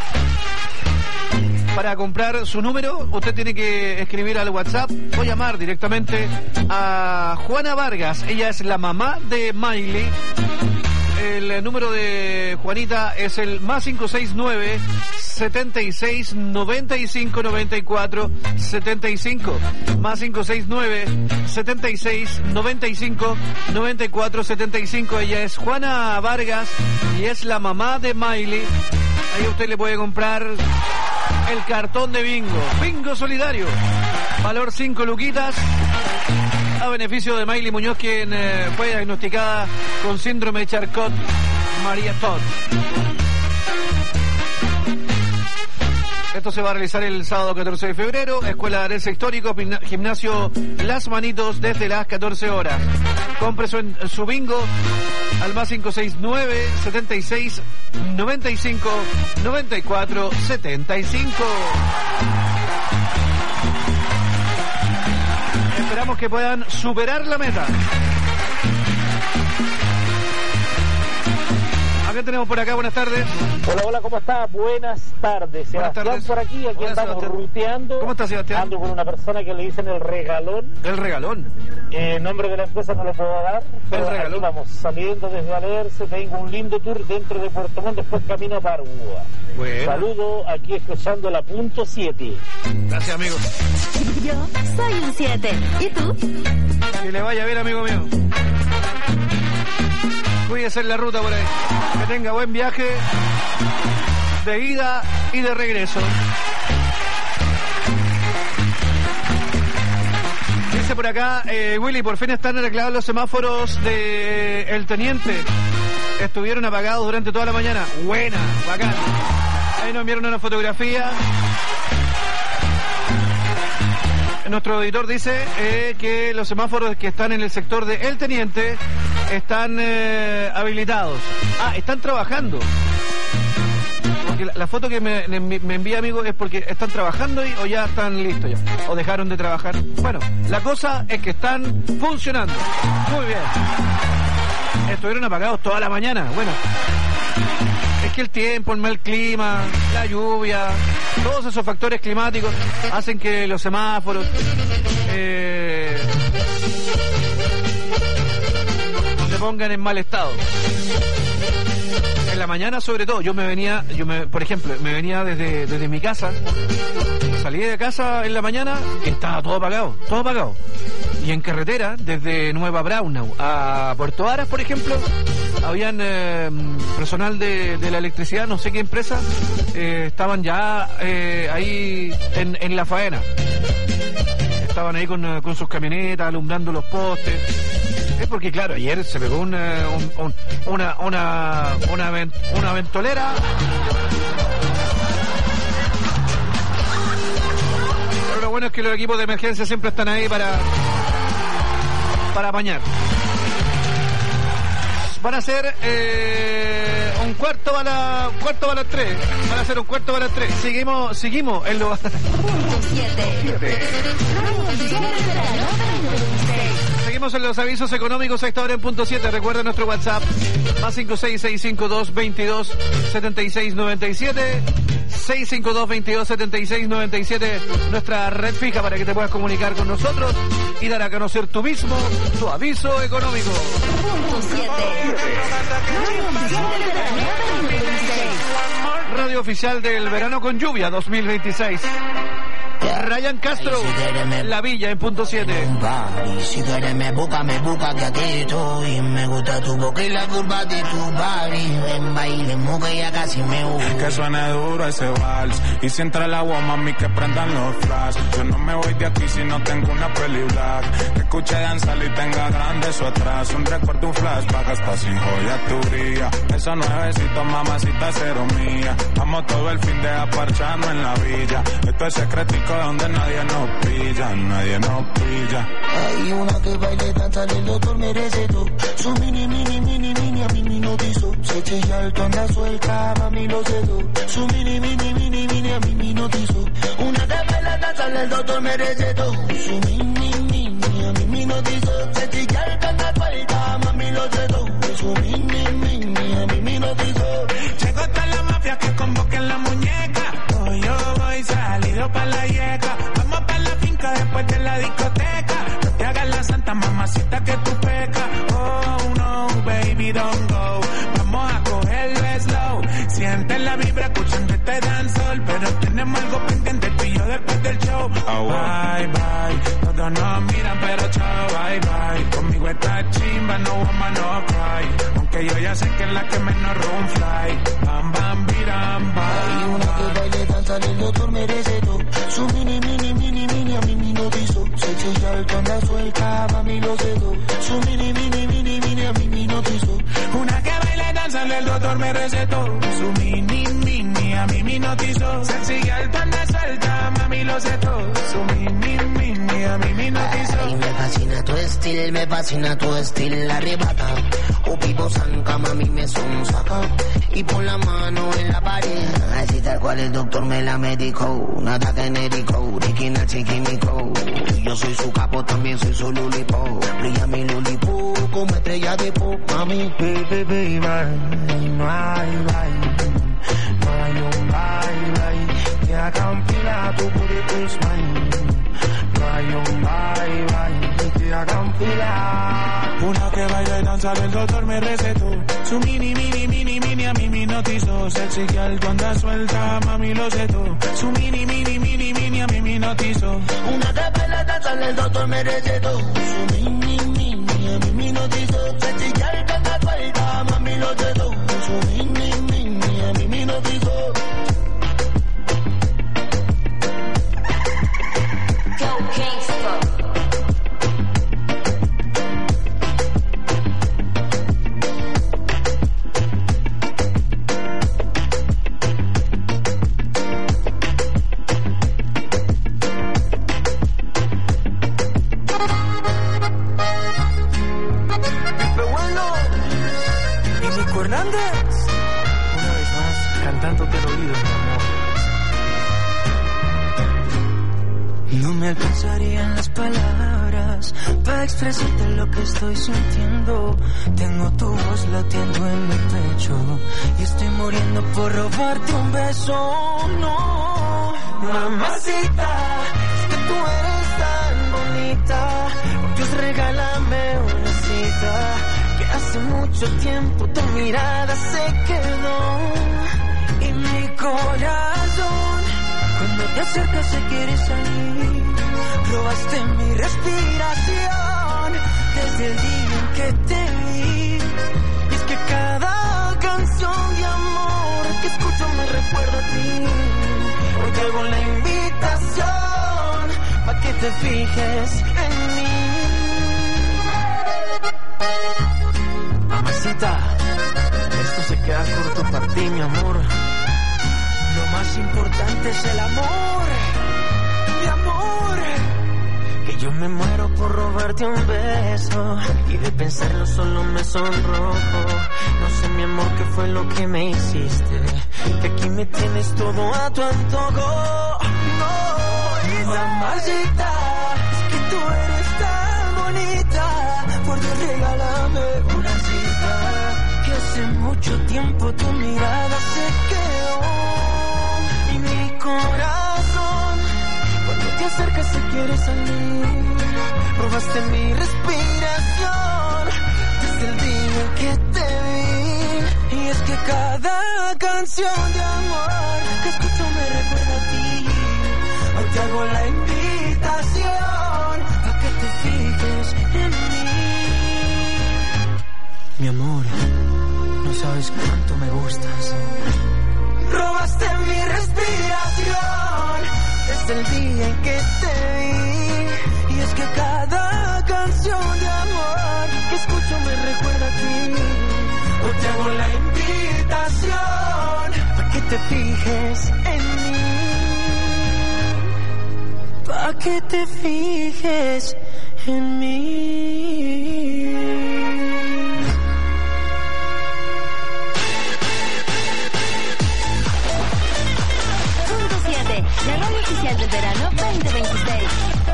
Para comprar su número, usted tiene que escribir al WhatsApp o llamar directamente a Juana Vargas. Ella es la mamá de Miley. El número de Juanita es el más cinco seis nueve, setenta y seis, noventa y cinco, noventa y cuatro, setenta y cinco. Más cinco seis nueve, setenta y seis, noventa y cinco, noventa y cuatro, setenta y cinco. Ella es Juana Vargas y es la mamá de Miley. Ahí usted le puede comprar el cartón de bingo. Bingo solidario. Valor cinco luquitas. A beneficio de Miley Muñoz, quien eh, fue diagnosticada con síndrome de Charcot-Marie Tooth. Esto se va a realizar el sábado catorce de febrero, Escuela de Alerce Histórico, Gimnasio Las Manitos, desde las catorce horas. Compre su, su bingo al más cinco seis nueve, setenta y seis, noventa y cinco, noventa y cuatro, setenta y cinco. Esperamos que puedan superar la meta. ¿Qué tenemos por acá? Buenas tardes. Hola, hola, ¿cómo está? Buenas tardes. Buenas Sebastián tardes. por aquí, aquí Hola, andamos Sebastián. ruteando. ¿Cómo está, Sebastián? Ando con una persona que le dicen el regalón. El regalón. Eh, nombre de la empresa no lo puedo dar, pero El regalón. aquí vamos, saliendo desde Alerce, tengo un lindo tour dentro de Puerto Montt, después camino a Parúa. Bueno. Saludo aquí escuchando la punto siete. Gracias, amigo. Yo soy un siete. ¿Y tú? Que le vaya bien, amigo mío. Cuídese en la ruta por ahí. Que tenga buen viaje de ida y de regreso. Dice por acá, eh, Willy, por fin están arreglados los semáforos de El Teniente. Estuvieron apagados durante toda la mañana. Buena, bacán. Ahí nos enviaron una fotografía. Nuestro editor dice eh, que los semáforos que están en el sector de El Teniente están eh, habilitados. Ah, están trabajando. Porque la, la foto que me, me, me envía, amigo, es porque están trabajando y, o ya están listos ya. O dejaron de trabajar. Bueno, la cosa es que están funcionando. Muy bien. Estuvieron apagados toda la mañana. Bueno. Es que el tiempo, el mal clima, la lluvia, todos esos factores climáticos hacen que los semáforos eh, se pongan en mal estado. En la mañana, sobre todo, yo me venía, yo me, por ejemplo, me venía desde, desde mi casa, salí de casa en la mañana y estaba todo apagado, todo apagado. Y en carretera, desde Nueva Braunau a Puerto Aras, por ejemplo, habían eh, personal de, de la electricidad, no sé qué empresa, eh, estaban ya eh, ahí en, en la faena. Estaban ahí con, con sus camionetas, alumbrando los postes. Es porque, claro, ayer se pegó una, un, un, una, una, una, vent, una ventolera. Pero lo bueno es que los equipos de emergencia siempre están ahí para, para apañar. Van a ser eh, un cuarto a la cuarto a las tres. Van a ser un cuarto a las tres. Seguimos, seguimos en lo. Seguimos en los avisos económicos a esta hora en punto siete. Recuerda nuestro WhatsApp más cinco seis seis cinco dos veintidós setenta y seis noventa y siete. seis cinco dos veintidós setenta y seis noventa y siete, nuestra red fija para que te puedas comunicar con nosotros y dar a conocer tú mismo tu aviso económico. Radio oficial del verano con lluvia dos mil veintiséis. Ryan Castro, La Villa en punto siete. Si tú eres me busca, me busca que aquí estoy. Me gusta tu boca y la curva de tu body. Ven, bailemos que ya casi me voy. Que suene duro ese vals. Y si entra el agua, mami, que prendan los flash. Yo no me voy de aquí si no tengo una peli black. Que escuche danzar y tenga grande eso atrás. Un recuerdo, un flashback hasta sin joya tu brilla. Esos nuevecitos, mamacita, cero mía. Vamos todo el fin de aparchando en la villa. Esto es secretico donde donde nadie nos pilla, nadie nos pilla. Hay una que baile, danza, el doctor me recetó. Su mini, mini, mini, mini, a mí me notizó. Se eche y alto, anda suelta, mami lo cedo. Su mini, mini, mini, mini, a mí me notizó. Una que baila, danza, el doctor me recetó. Su mini, mini, a mí me notizó. Se eche y alto, anda suelta, mami lo cedo. Su mini, mini, a mí me notizó. Llegó hasta la mafia que convoquen la muñeca. Hoy yo voy salido pa' la yeca. Vamos pa' la finca después de la discoteca. No te hagas la santa mamacita que tú pecas. Oh no, baby, don't go. Vamos a cogerlo slow. Siente la vibra escuchando este dancehall. Pero tenemos algo pendiente tú y yo después del show. Oh, bye, bye. Todos nos miran pero chao, bye, bye. Conmigo está chimba, no woman, no cry. Aunque yo ya sé que es la que menos room fly. Bam, bam, biram, bam. Hay una que baile, danza, el doctor me recetó. Su mini, mini, mini, mini, a mí me notizó. Se eche y alto, anda suelta, mami lo cedo. Su mini, mini, mini, mini, a mí me notizó. Una que baile, danza, el doctor me recetó. Su mini, mini, a mí me notizó. Se eche y alto, anda suelta, mami lo cedo. Su mini, mini, a mí me notizó. Ay, me fascina tu estilo, me fascina tu estilo, arrebata. O vivo zanca, mami me sonsaca. Y pon la mano en la pared. Así tal cual el doctor me la medicó. Nada genérico, original chiquimico. Yo soy su capo, también soy su lulipo. Brilla mi lulipo como estrella de pop. Mami, baby, baby, bye. No hay bye. No hay un bye, bye. Que hagan pila, tu booty is mine. No hay un bye, bye. Que hagan pila. Una que baila y danza, el doctor me recetó. Su mini, mini, mini, mini, a mí me notizó. Sexy que alto anda suelta, mami lo cedo. Su mini, mini, mini, mini, a mí me notizó. Una que baila, danza, el doctor me recetó. Su mini, mini, a mí me notizó. Sexy que alto anda suelta, mami lo cedo. Su mini, mini, a mí me notizó. Go Gangsta. Una vez más, cantándote al oído, mi amor. No me alcanzarían las palabras para expresarte lo que estoy sintiendo. Tengo tu voz latiendo en mi pecho y estoy muriendo por robarte un beso. No, mamacita, es que tú eres tan bonita. Por Dios, regálame una cita. Hace mucho tiempo tu mirada se quedó y mi corazón, cuando te acercas se quiere salir. Robaste mi respiración desde el día en que te vi. Y es que cada canción de amor que escucho me recuerda a ti. Hoy te hago la invitación para que te fijes en mí. Mamacita, esto se queda corto para ti, mi amor. Lo más importante es el amor, mi amor. Que yo me muero por robarte un beso y de pensarlo solo me sonrojo. No sé, mi amor, qué fue lo que me hiciste, que aquí me tienes todo a tu antojo. No, mamacita, es que tú eres tan bonita. Por Dios, regálame una cita, que hace mucho tiempo tu mirada se quedó y mi corazón, cuando te acercas se quiere salir. Robaste mi respiración desde el día en que te vi. Y es que cada canción de amor que escucho me recuerda a ti. Hoy te hago la invitación para que te fijes en mí. Mi amor, no sabes cuánto me gustas. Robaste mi respiración desde el día en que te vi. Y es que cada canción de amor que escucho me recuerda a ti. Hoy te hago la invitación para que te fijes en mí. pa' que te fijes en mí. Punto siete, la radio oficial del verano veinte veintiséis.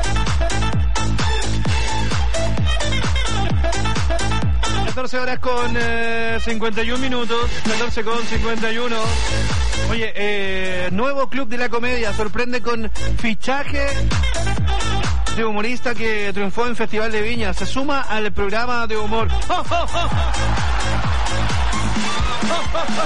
catorce horas con eh, cincuenta y un minutos, catorce con cincuenta y uno. Oye, eh, nuevo Club de la Comedia sorprende con fichaje de humorista que triunfó en Festival de Viña. Se suma al programa de humor. ¡Oh, oh, oh! ¡Oh, oh, oh!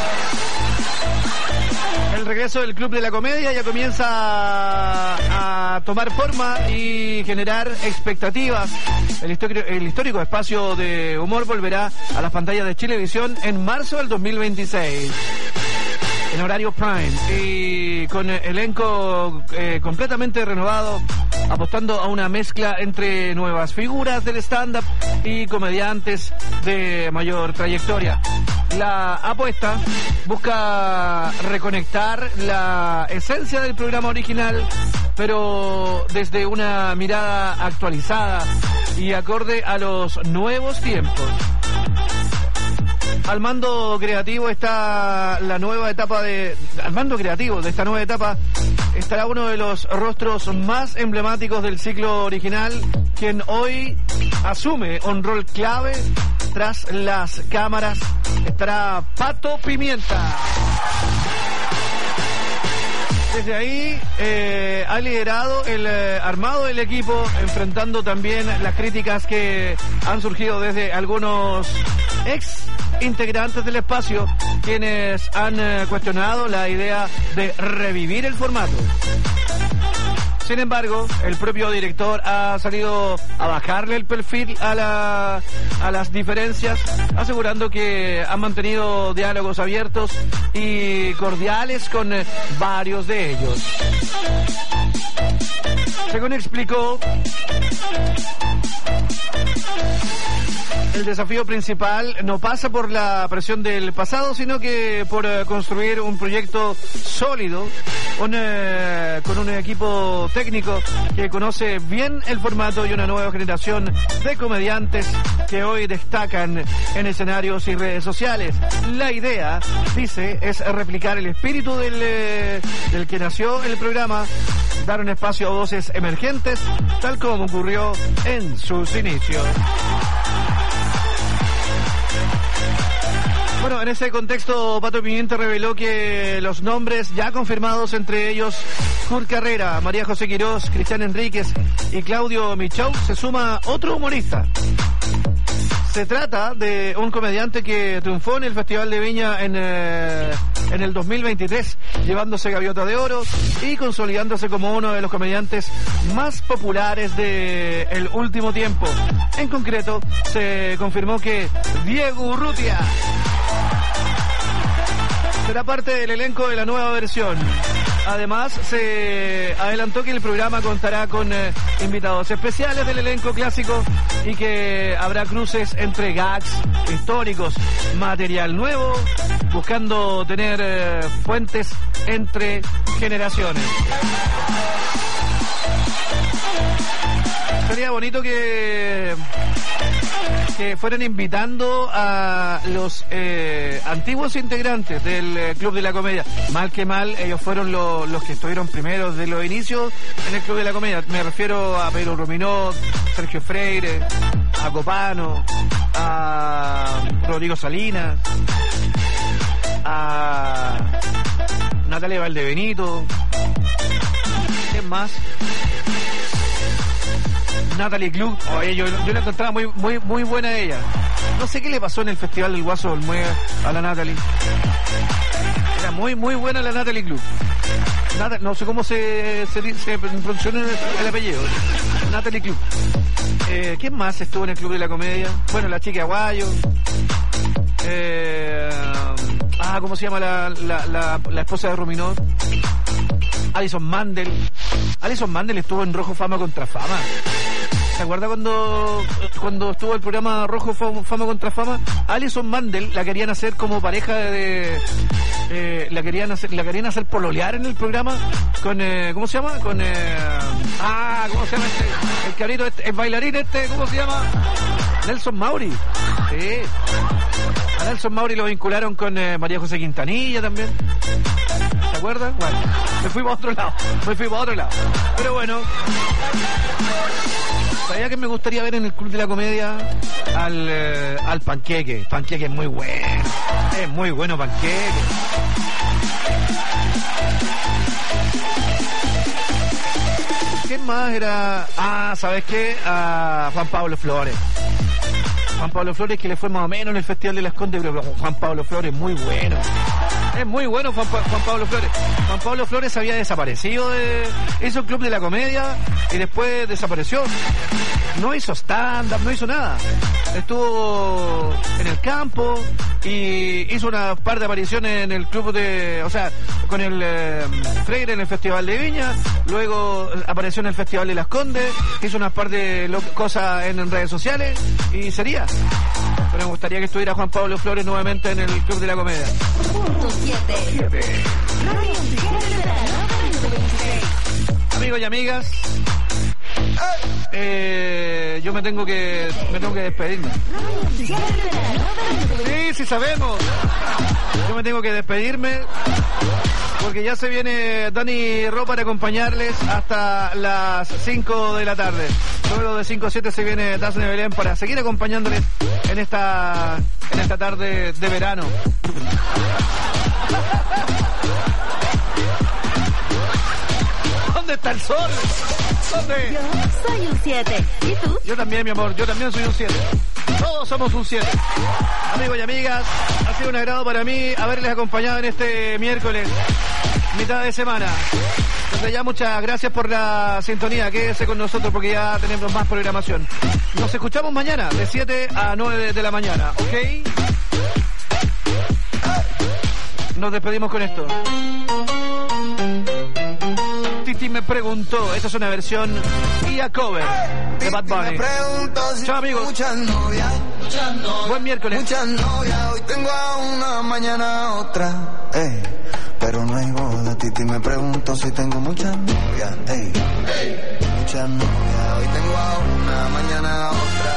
El regreso del Club de la Comedia ya comienza a, a tomar forma y generar expectativas. El histórico, el histórico espacio de humor volverá a las pantallas de Chilevisión en marzo del dos mil veintiséis. En horario prime y con elenco eh, completamente renovado, apostando a una mezcla entre nuevas figuras del stand-up y comediantes de mayor trayectoria. La apuesta busca reconectar la esencia del programa original, pero desde una mirada actualizada y acorde a los nuevos tiempos. Al mando creativo está la nueva etapa de... Al mando creativo de esta nueva etapa estará uno de los rostros más emblemáticos del ciclo original, quien hoy asume un rol clave tras las cámaras. Estará Pato Pimienta. Desde ahí eh, ha liderado el eh, armado del equipo, enfrentando también las críticas que han surgido desde algunos ex integrantes del espacio, quienes han eh, cuestionado la idea de revivir el formato. Sin embargo, el propio director ha salido a bajarle el perfil a, la, a las diferencias, asegurando que han mantenido diálogos abiertos y cordiales con eh, varios de ellos. Según explicó, el desafío principal no pasa por la presión del pasado, sino que por uh, construir un proyecto sólido un, uh, con un equipo técnico que conoce bien el formato y una nueva generación de comediantes que hoy destacan en escenarios y redes sociales. La idea, dice, es replicar el espíritu del, uh, del que nació el programa, dar un espacio a voces emergentes, tal como ocurrió en sus inicios. Bueno, en ese contexto, Pato Pimienta reveló que los nombres ya confirmados, entre ellos Kurt Carrera, María José Quirós, Cristian Enríquez y Claudio Michau, se suma otro humorista. Se trata de un comediante que triunfó en el Festival de Viña en, eh, en el dos mil veintitrés, llevándose Gaviota de Oro y consolidándose como uno de los comediantes más populares del último tiempo. En concreto, se confirmó que Diego Urrutia será parte del elenco de la nueva versión. Además, se adelantó que el programa contará con eh, invitados especiales del elenco clásico y que habrá cruces entre gags históricos, material nuevo, buscando tener eh, fuentes entre generaciones. Sería bonito que que fueran invitando a los eh, antiguos integrantes del eh, Club de la Comedia. Mal que mal, ellos fueron lo, los que estuvieron primeros de los inicios en el Club de la Comedia. Me refiero a Pedro Ruminot, Sergio Freire, a Copano, a Rodrigo Salinas, a Natalia Valdebenito. ¿Quién más? Natalie Club, oye, yo, yo la encontraba muy, muy, muy buena ella. No sé qué le pasó en el Festival del Guaso Olmuega a la Natalie. Era muy, muy buena la Natalie Club. Nat- no sé cómo se, se, se pronuncia el, el apellido. Natalie Club. Eh, ¿Quién más estuvo en el Club de la Comedia? Bueno, la chica Aguayo. Eh, ah, ¿cómo se llama la, la, la, la esposa de Ruminot? Alison Mandel. Alison Mandel estuvo en Rojo Fama contra Fama. ¿Se acuerda cuando, cuando estuvo el programa Rojo Fama contra Fama? Alison Mandel la querían hacer como pareja de... Eh, la querían hacer la querían hacer pololear en el programa con... Eh, ¿Cómo se llama? Con... Eh, ah, ¿cómo se llama este? El cabrito, este, el bailarín este, ¿cómo se llama? Nelson Mauri. Sí. A Nelson Mauri lo vincularon con eh, María José Quintanilla también. ¿Se acuerdan? Bueno, me fui para otro lado. Me fui para otro lado. Pero bueno... ¿Sabía que me gustaría ver en el Club de la Comedia al, eh, al Panqueque? Panqueque es muy bueno. Es muy bueno Panqueque. ¿Quién más era? Ah, ¿sabes qué? A Juan Pablo Flores. Juan Pablo Flores, que le fue más o menos en el Festival de Las Condes, pero Juan Pablo Flores es muy bueno. Es muy bueno Juan, pa- Juan Pablo Flores. Juan Pablo Flores había desaparecido de... Hizo el Club de la Comedia y después desapareció. No hizo stand-up, no hizo nada. Estuvo en el campo y hizo una par de apariciones en el club de... O sea, con el eh, Freire en el Festival de Viña. Luego apareció en el Festival de Las Condes. Hizo unas par de lo- cosas en, en redes sociales y sería. Pero me gustaría que estuviera Juan Pablo Flores nuevamente en el Club de la Comedia. Amigos y amigas, eh, yo me tengo que me tengo que despedirme. Sí, sí sabemos. Yo me tengo que despedirme porque ya se viene Dani Ro para acompañarles hasta las cinco de la tarde. Luego de cinco a siete se viene Daphne Belén para seguir acompañándoles en esta en esta tarde de verano. ¿Dónde está el sol? ¿Dónde? Yo soy un siete. ¿Y tú? Yo también, mi amor, yo también soy un siete. Todos somos un siete. Amigos y amigas, ha sido un agrado para mí haberles acompañado en este miércoles, mitad de semana. Desde ya muchas gracias por la sintonía. Quédese con nosotros porque ya tenemos más programación. Nos escuchamos mañana de siete a nueve de la mañana, ¿ok? Nos despedimos con esto. Titi me preguntó, esta es una versión y a cover de Bad Bunny. Chao amigos. Muchas novias, muchas novias, buen miércoles. Muchas novias, hoy tengo a una, mañana otra. Ey, pero no hay boda. Titi me pregunto si tengo muchas novias. Ey, ey, muchas novias, hoy tengo a una, mañana otra.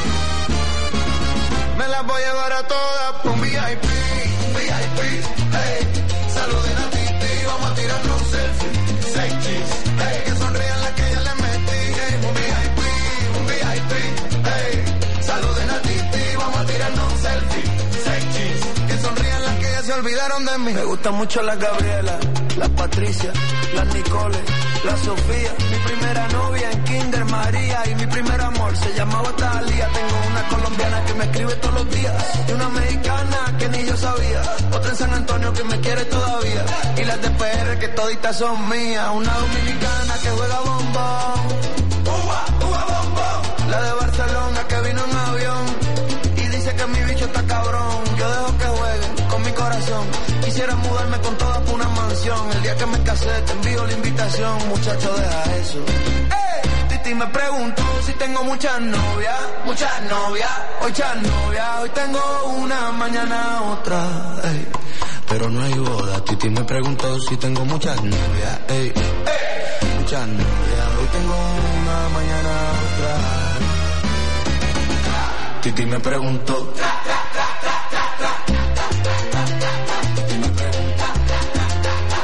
Me las voy a llevar a todas por un V I P, V I P. Ey, saluden a Titi, vamos a tirarnos un selfie. Seis chis, ey, que sonrían las que ya le metí, ey, un V I P, un V I P, ey, saluden a Titi, vamos a tirarnos un selfie, seis chis, que sonrían las que ya se olvidaron de mí. Me gusta mucho la Gabriela, la Patricia, la Nicole, la Sofía, mi primera novia en Kinder María y mi primer amor se llamaba Talía. Tengo una colombiana que me escribe todos los días y una mexicana que ni yo sabía, otra en San Antonio que me quiere todavía y las de P R que toditas son mías, una dominicana que juega bombón, uva, uva bombón, la de Barcelona que vino en avión y dice que mi bicho está cabrón. Yo dejo que jueguen con mi corazón, quisiera mudarme con todas por una mansión. El día que me casé te envío la invitación, muchacho, deja eso. ¡Ey! Titi me preguntó si tengo muchas novias, muchas novias, hoy muchas novias, hoy tengo una, mañana otra. Ey, pero no hay boda. Titi me preguntó si tengo muchas novias, ey, ey, muchas novias, hoy tengo una, mañana otra. Titi me preguntó.